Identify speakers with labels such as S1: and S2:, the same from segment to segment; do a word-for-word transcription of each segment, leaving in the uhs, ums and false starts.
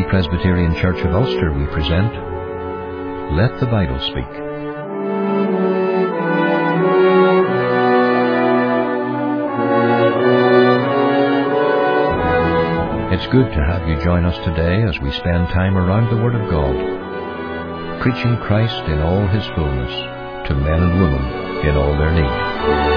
S1: Free Presbyterian Church of Ulster, we present Let the Bible Speak. It's good to have you join us today as we spend time around the Word of God, preaching Christ in all His fullness to men and women in all their need.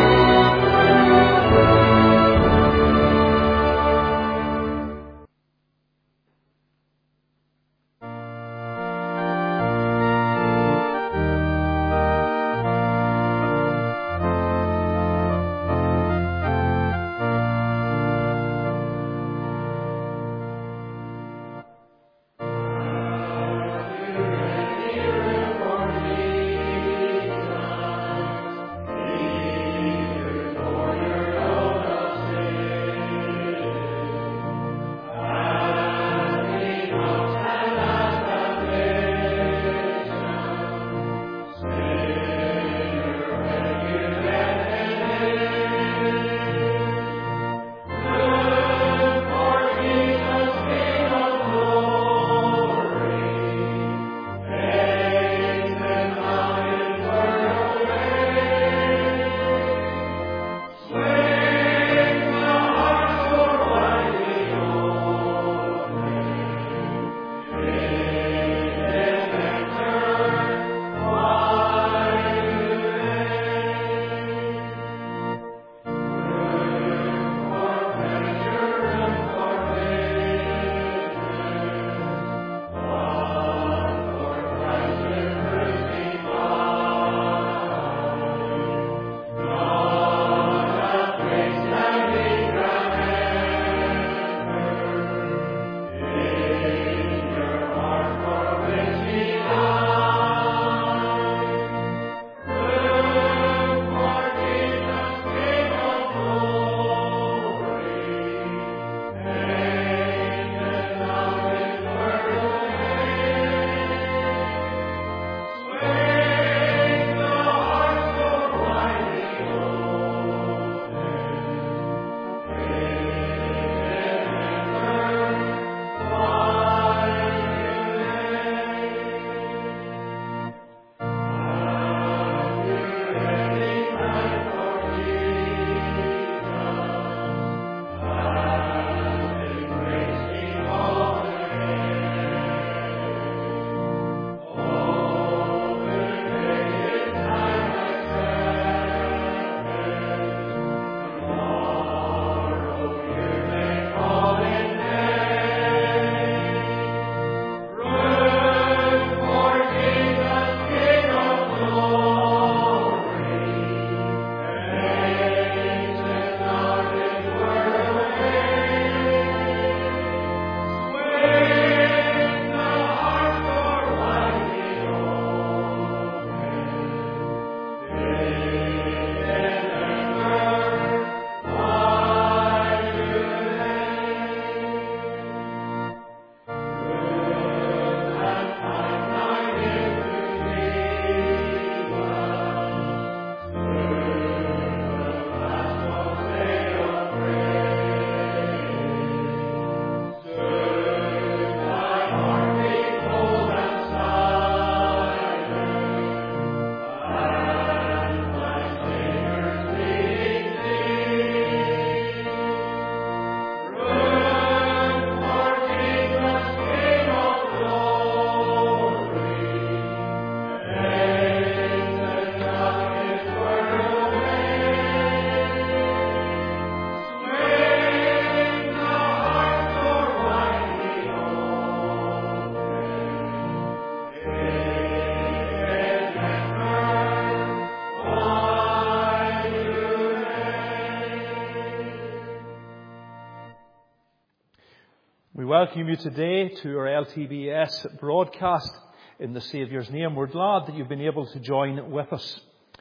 S2: We welcome you today to our L T B S broadcast in the Saviour's name. We're glad that you've been able to join with us.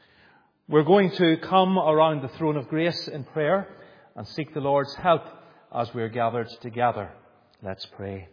S2: We're going to come around the throne of grace in prayer and seek the Lord's help as we're gathered together. Let's pray.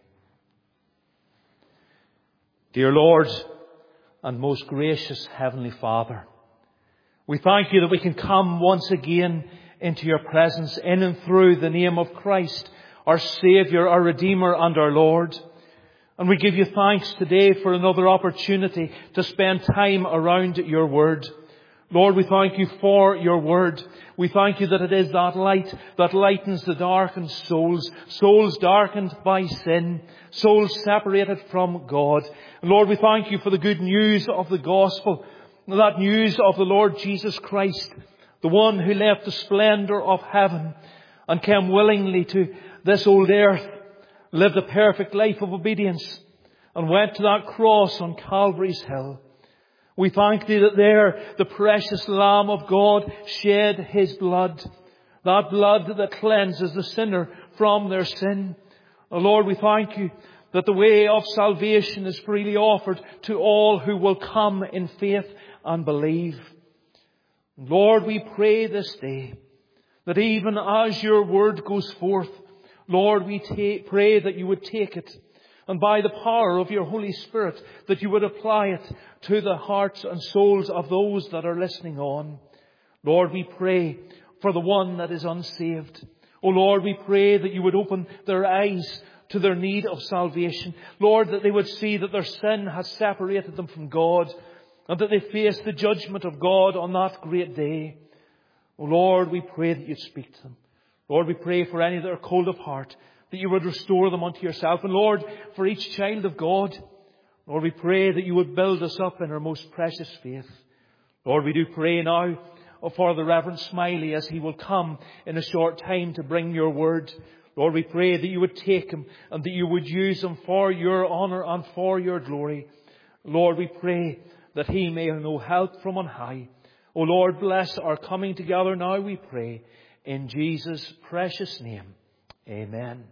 S2: Dear Lord and most gracious Heavenly Father, we thank you that we can come once again into your presence in and through the name of Christ, our Saviour, our Redeemer and our Lord. And we give you thanks today for another opportunity to spend time around your Word. Lord, we thank you for your Word. We thank you that it is that light that lightens the darkened souls, souls darkened by sin, souls separated from God. And Lord, we thank you for the good news of the gospel, that news of the Lord Jesus Christ, the one who left the splendour of heaven and came willingly to this old earth, lived a perfect life of obedience, and went to that cross on Calvary's hill. We thank thee that there the precious Lamb of God shed his blood, that blood that cleanses the sinner from their sin. Oh Lord, we thank you that the way of salvation is freely offered to all who will come in faith and believe. Lord, we pray this day that even as your word goes forth, Lord, we ta- pray that you would take it, and by the power of your Holy Spirit, that you would apply it to the hearts and souls of those that are listening on. Lord, we pray for the one that is unsaved. Oh Lord, we pray that you would open their eyes to their need of salvation. Lord, that they would see that their sin has separated them from God, and that they face the judgment of God on that great day. Oh Lord, we pray that you'd speak to them. Lord, we pray for any that are cold of heart, that you would restore them unto yourself. And Lord, for each child of God, Lord, we pray that you would build us up in our most precious faith. Lord, we do pray now for the Reverend Smiley as he will come in a short time to bring your word. Lord, we pray that you would take him and that you would use him for your honour and for your glory. Lord, we pray that he may know help from on high. O Lord, bless our coming together now, we pray. In Jesus' precious name. Amen.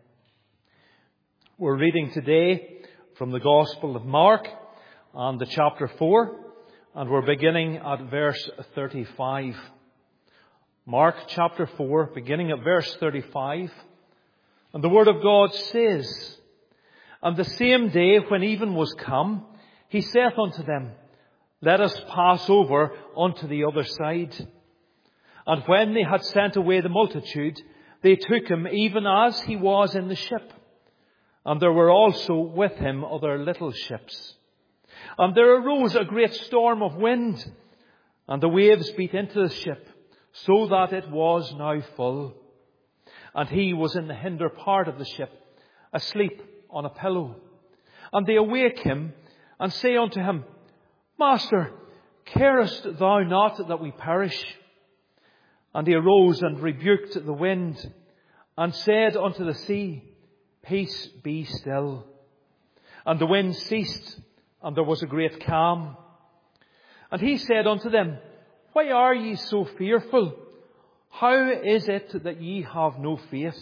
S2: We're reading today from the Gospel of Mark and the chapter four, and we're beginning at verse thirty-five. Mark chapter four, beginning at verse thirty-five. And the Word of God says, And the same day when even was come, he saith unto them, Let us pass over unto the other side. And when they had sent away the multitude, they took him even as he was in the ship. And there were also with him other little ships. And there arose a great storm of wind, and the waves beat into the ship, so that it was now full. And he was in the hinder part of the ship, asleep on a pillow. And they awake him, and say unto him, Master, carest thou not that we perish? And he arose and rebuked the wind, and said unto the sea, Peace, be still. And the wind ceased, and there was a great calm. And he said unto them, Why are ye so fearful? How is it that ye have no faith?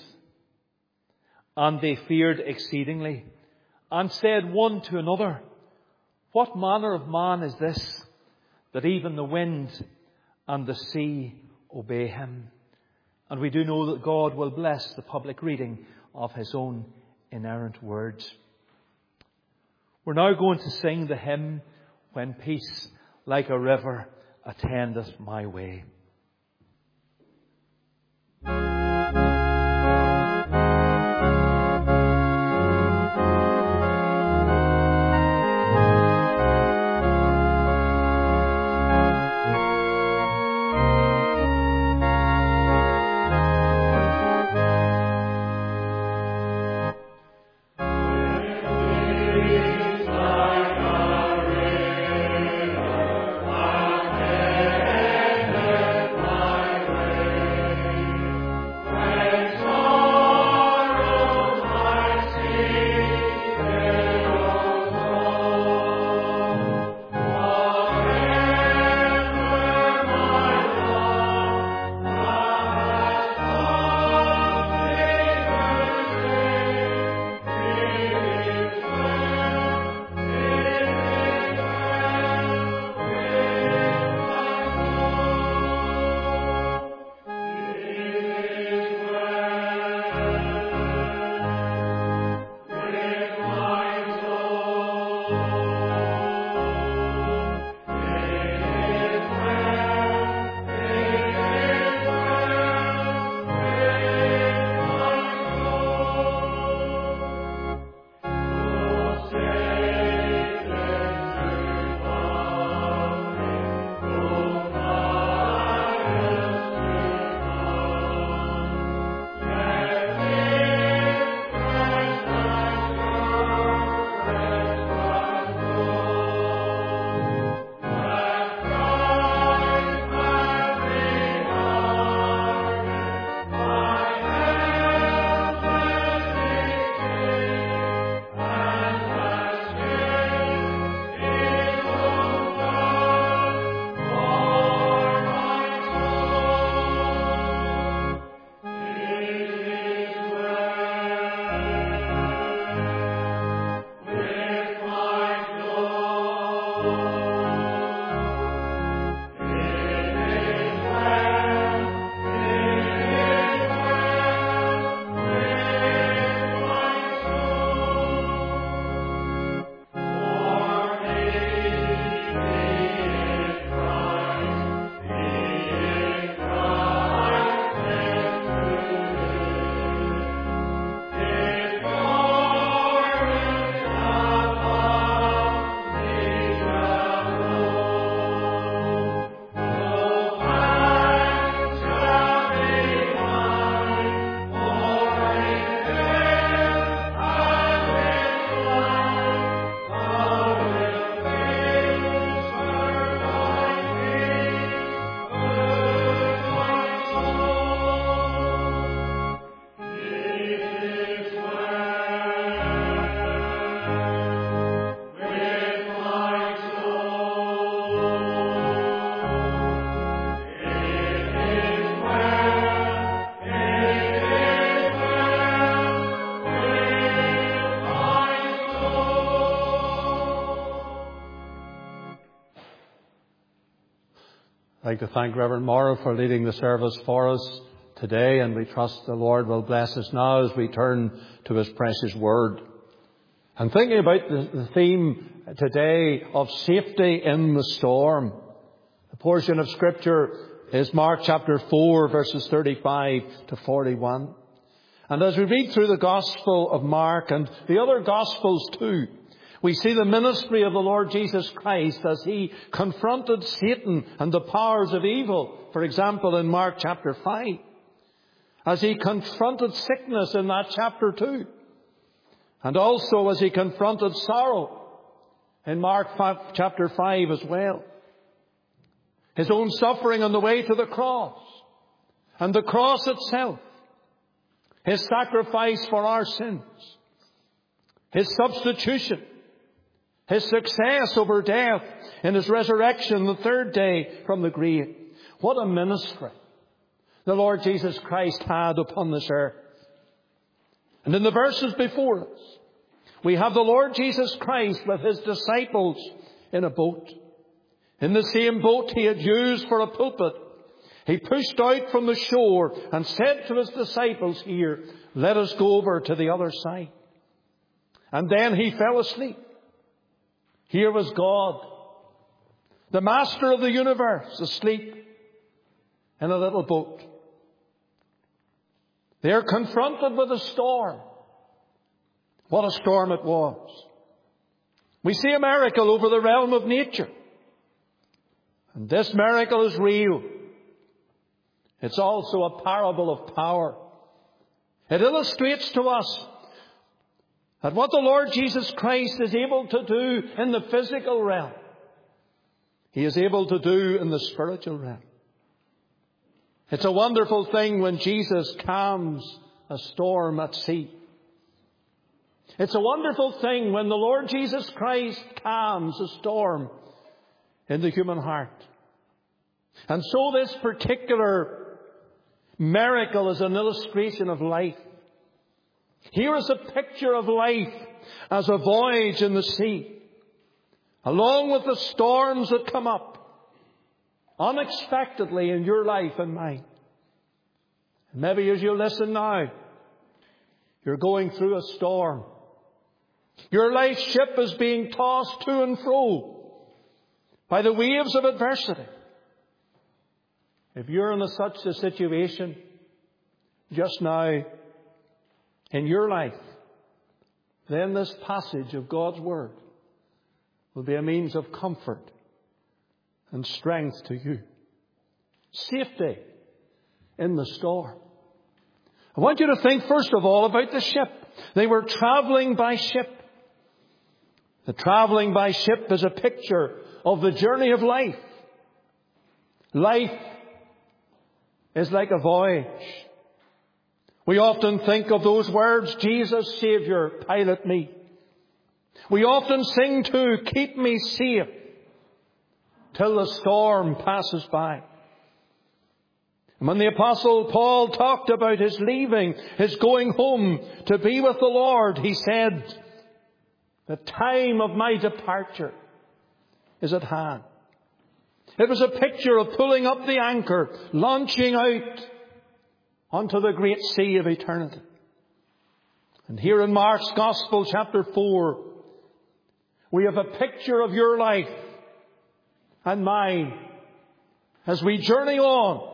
S2: And they feared exceedingly, and said one to another, What manner of man is this, that even the wind and the sea obey him? And we do know that God will bless the public reading of his own inerrant words. We're now going to sing the hymn, When Peace Like a River Attendeth My Way.
S3: Amen. I'd like to thank Reverend Morrow for leading the service for us today, and we trust the Lord will bless us now as we turn to His precious Word. And thinking about the, the theme today of safety in the storm, the portion of Scripture is Mark chapter four, verses thirty-five to forty-one. And as we read through the Gospel of Mark and the other Gospels too, we see the ministry of the Lord Jesus Christ as He confronted Satan and the powers of evil. For example, in Mark chapter five, as He confronted sickness in that chapter two, and also as He confronted sorrow in Mark chapter five as well. His own suffering on the way to the cross, and the cross itself, His sacrifice for our sins, His substitution, His success over death in His resurrection the third day from the grave. What a ministry the Lord Jesus Christ had upon this earth. And in the verses before us, we have the Lord Jesus Christ with His disciples in a boat. In the same boat He had used for a pulpit, He pushed out from the shore and said to His disciples here, "Let us go over to the other side." And then He fell asleep. Here was God, the Master of the universe, asleep in a little boat. They are confronted with a storm. What a storm it was. We see a miracle over the realm of nature. And this miracle is real. It's also a parable of power. It illustrates to us that what the Lord Jesus Christ is able to do in the physical realm, He is able to do in the spiritual realm. It's a wonderful thing when Jesus calms a storm at sea. It's a wonderful thing when the Lord Jesus Christ calms a storm in the human heart. And so this particular miracle is an illustration of life. Here is a picture of life as a voyage in the sea, along with the storms that come up unexpectedly in your life and mine. And maybe as you listen now, you're going through a storm. Your life ship is being tossed to and fro by the waves of adversity. If you're in a, such a situation just now in your life, then this passage of God's Word will be a means of comfort and strength to you. Safety in the storm. I want you to think first of all about the ship. They were traveling by ship. The traveling by ship is a picture of the journey of life. Life is like a voyage. We often think of those words, "Jesus, Saviour, pilot me." We often sing too, "Keep me safe till the storm passes by." And when the Apostle Paul talked about his leaving, his going home to be with the Lord, he said, "The time of my departure is at hand." It was a picture of pulling up the anchor, launching out onto the great sea of eternity. And here in Mark's Gospel, chapter four, we have a picture of your life and mine as we journey on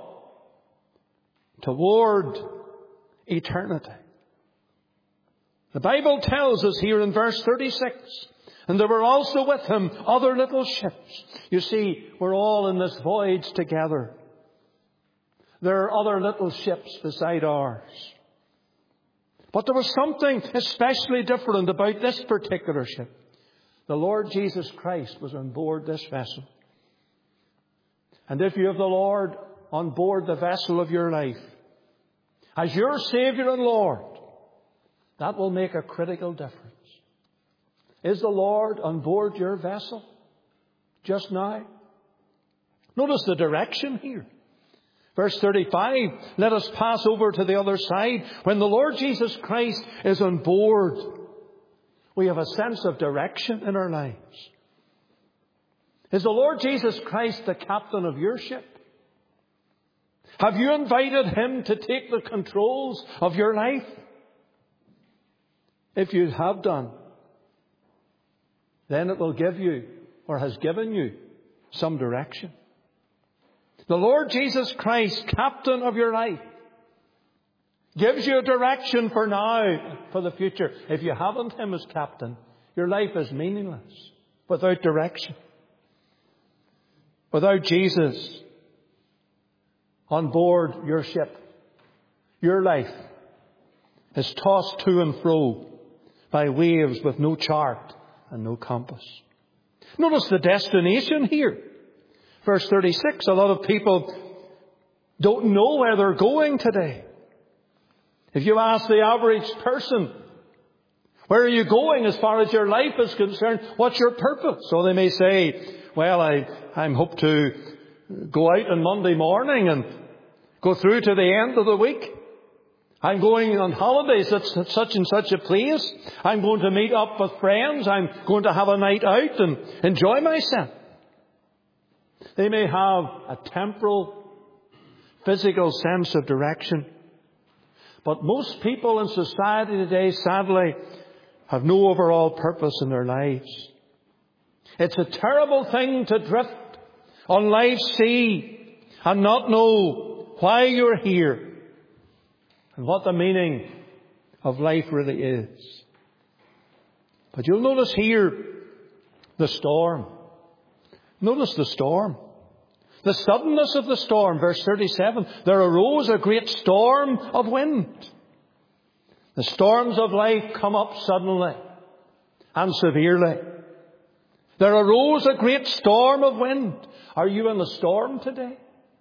S3: toward eternity. The Bible tells us here in verse thirty-six, "And there were also with Him other little ships." You see, we're all in this voyage together. There are other little ships beside ours. But there was something especially different about this particular ship. The Lord Jesus Christ was on board this vessel. And if you have the Lord on board the vessel of your life, as your Saviour and Lord, that will make a critical difference. Is the Lord on board your vessel just now? Notice the direction here. Verse thirty-five, "Let us pass over to the other side." When the Lord Jesus Christ is on board, we have a sense of direction in our lives. Is the Lord Jesus Christ the captain of your ship? Have you invited Him to take the controls of your life? If you have done, then it will give you, or has given you, some direction. The Lord Jesus Christ, captain of your life, gives you a direction for now, for the future. If you haven't Him as captain, your life is meaningless, without direction. Without Jesus on board your ship, your life is tossed to and fro by waves with no chart and no compass. Notice the destination here. Verse thirty-six, a lot of people don't know where they're going today. If you ask the average person, where are you going as far as your life is concerned? What's your purpose? So they may say, well, I, I hope to go out on Monday morning and go through to the end of the week. I'm going on holidays at such and such a place. I'm going to meet up with friends. I'm going to have a night out and enjoy myself. They may have a temporal, physical sense of direction. But most people in society today, sadly, have no overall purpose in their lives. It's a terrible thing to drift on life's sea and not know why you're here and what the meaning of life really is. But you'll notice here the storm. Notice the storm. The suddenness of the storm. Verse thirty-seven. There arose a great storm of wind. The storms of life come up suddenly and severely. There arose a great storm of wind. Are you in a storm today?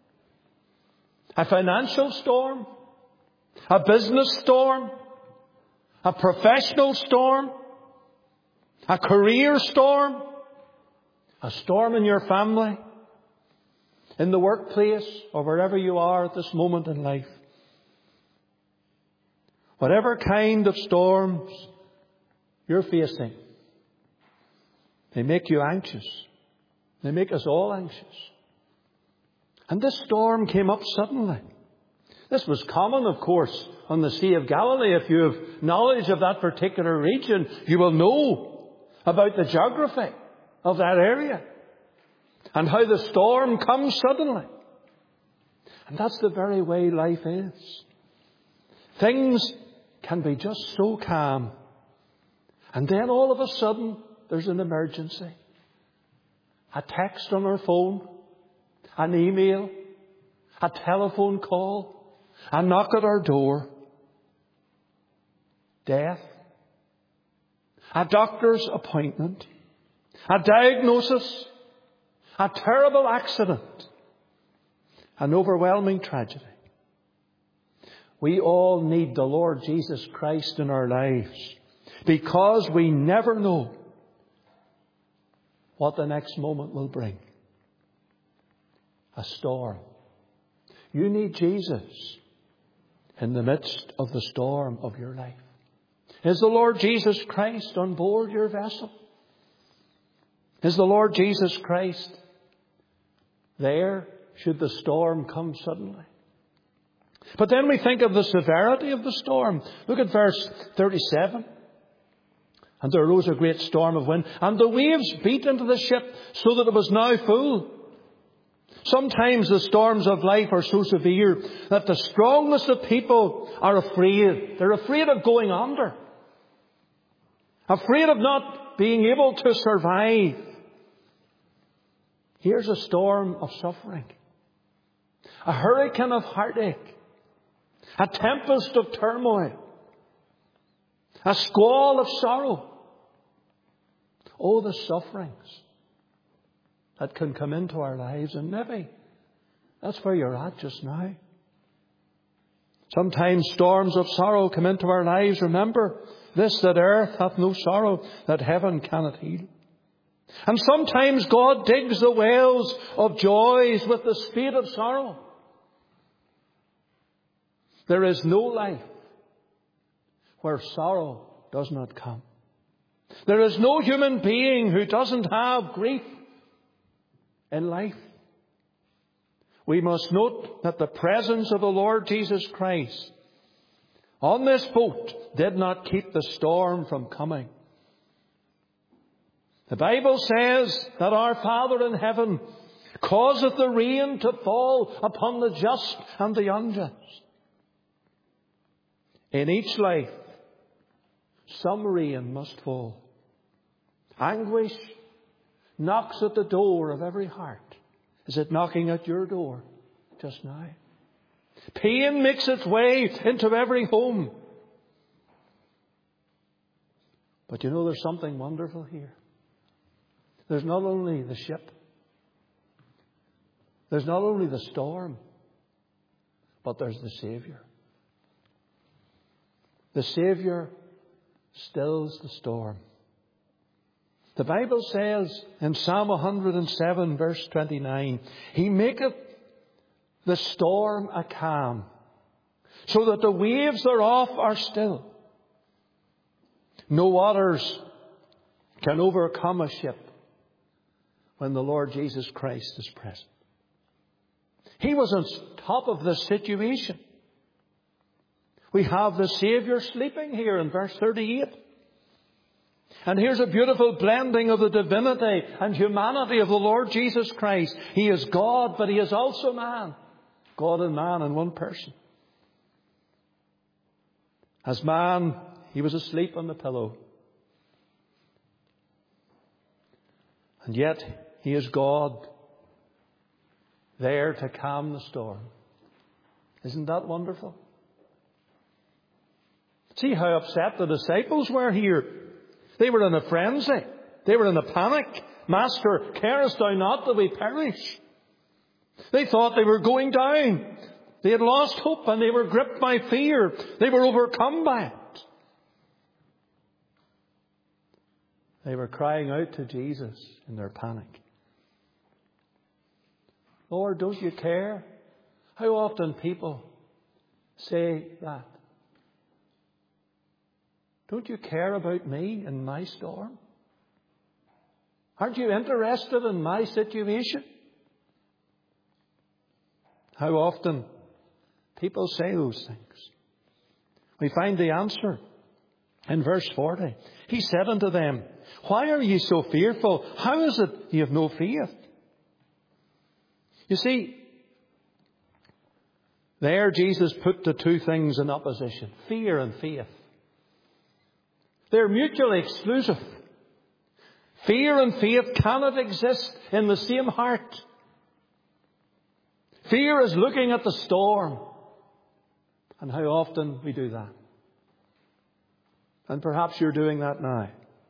S3: A financial storm? A business storm? A professional storm? A career storm? A storm in your family? In the workplace? Or wherever you are at this moment in life? Whatever kind of storms you're facing, they make you anxious. They make us all anxious. And this storm came up suddenly. This was common, of course, on the Sea of Galilee. If you have knowledge of that particular region, you will know about the geography of that area and how the storm comes suddenly. And that's the very way life is. Things can be just so calm. And then all of a sudden, there's an emergency. A text on our phone, an email, a telephone call, a knock at our door, death, a doctor's appointment, a diagnosis, a terrible accident, an overwhelming tragedy. We all need the Lord Jesus Christ in our lives because we never know what the next moment will bring. A storm. You need Jesus in the midst of the storm of your life. Is the Lord Jesus Christ on board your vessel? Is the Lord Jesus Christ there should the storm come suddenly? But then we think of the severity of the storm. Look at verse thirty-seven. And there arose a great storm of wind, and the waves beat into the ship so that it was now full. Sometimes the storms of life are so severe that the strongest of people are afraid. They're afraid of going under. Afraid of not being able to survive. Here's a storm of suffering. A hurricane of heartache. A tempest of turmoil. A squall of sorrow. Oh, the sufferings that can come into our lives. And maybe that's where you're at just now. Sometimes storms of sorrow come into our lives. Remember this, that earth hath no sorrow, that heaven cannot heal. And sometimes God digs the wells of joys with the spade of sorrow. There is no life where sorrow does not come. There is no human being who doesn't have grief in life. we must note that the presence of the Lord Jesus Christ on this boat did not keep the storm from coming. The Bible says that our Father in heaven causeth the rain to fall upon the just and the unjust. In each life, some rain must fall. Anguish knocks at the door of every heart. Is it knocking at your door just now? Pain makes its way into every home. But you know, there's something wonderful here. There's not only the ship, there's not only the storm, but there's the Savior. The Savior stills the storm. The Bible says in Psalm one hundred seven, verse twenty-nine, He maketh the storm a calm, so that the waves thereof are still. No waters can overcome a ship when the Lord Jesus Christ is present. He was on top of the situation. We have the Savior sleeping here in verse thirty-eight. And here's a beautiful blending of the divinity and humanity of the Lord Jesus Christ. He is God, but He is also man. God and man in one person. As man, He was asleep on the pillow. And yet, He is God, there to calm the storm. Isn't that wonderful? See how upset the disciples were here. They were in a frenzy. They were in a panic. Master, carest thou not that we perish? They thought they were going down. They had lost hope and they were gripped by fear. They were overcome by it. They were crying out to Jesus in their panic. Lord, don't you care? How often people say that? Don't you care about me and my storm? Aren't you interested in my situation? How often people say those things. We find the answer in verse forty. He said unto them, Why are ye so fearful? How is it ye have no faith? You see, there Jesus put the two things in opposition, fear and faith. They're mutually exclusive. Fear and faith cannot exist in the same heart. Fear is looking at the storm. And how often we do that. And perhaps you're doing that now.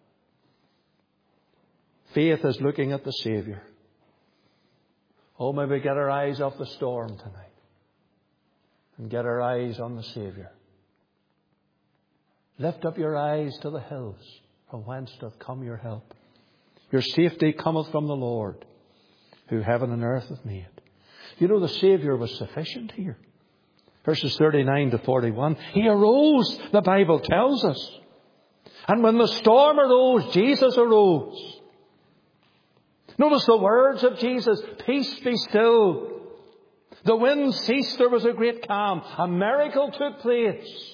S3: Faith is looking at the Savior. Oh, may we get our eyes off the storm tonight. And get our eyes on the Savior. Lift up your eyes to the hills, from whence doth come your help. Your safety cometh from the Lord, who heaven and earth hath made. You know, the Savior was sufficient here. Verses thirty-nine to forty-one. He arose, the Bible tells us. And when the storm arose, Jesus arose. Notice the words of Jesus. Peace be still. The wind ceased. There was a great calm. A miracle took place.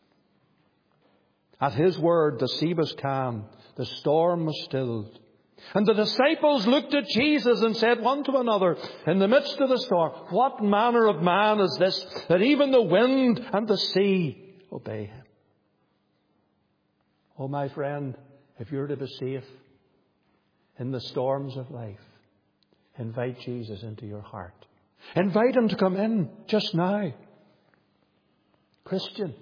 S3: At His word, the sea was calm. The storm was stilled. And the disciples looked at Jesus and said one to another, in the midst of the storm, What manner of man is this, that even the wind and the sea obey Him? Oh, my friend, if you're to be safe in the storms of life, invite Jesus into your heart. Invite Him to come in just now. Christian,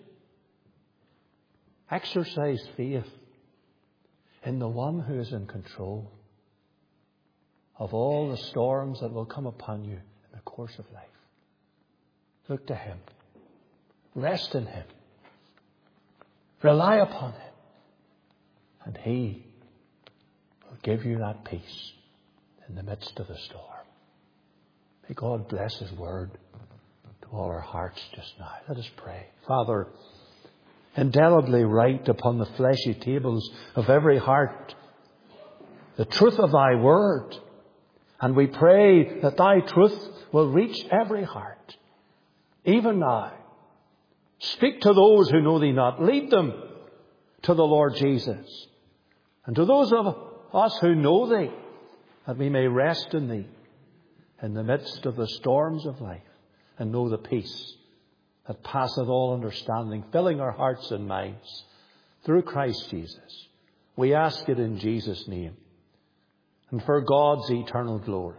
S3: exercise faith in the one who is in control of all the storms that will come upon you in the course of life. Look to Him. Rest in Him. Rely upon Him. And He will give you that peace in the midst of the storm. May God bless His word to all our hearts just now. Let us pray. Father, indelibly write upon the fleshy tables of every heart the truth of Thy word And we pray that thy truth will reach every heart, even now. Speak to those who know thee not. Lead them to the Lord Jesus. And to those of us who know thee, that we may rest in thee in the midst of the storms of life and know the peace that passeth all understanding, filling our hearts and minds through Christ Jesus. We ask it in Jesus' name and for God's eternal glory.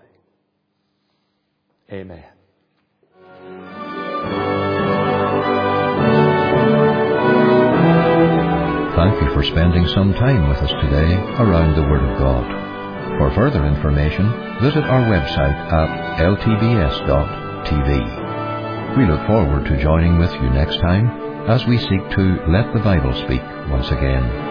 S3: Amen.
S1: Thank you for spending some time with us today around the Word of God. For further information, visit our website at l t b s dot t v. We look forward to joining with you next time as we seek to let the Bible speak once again.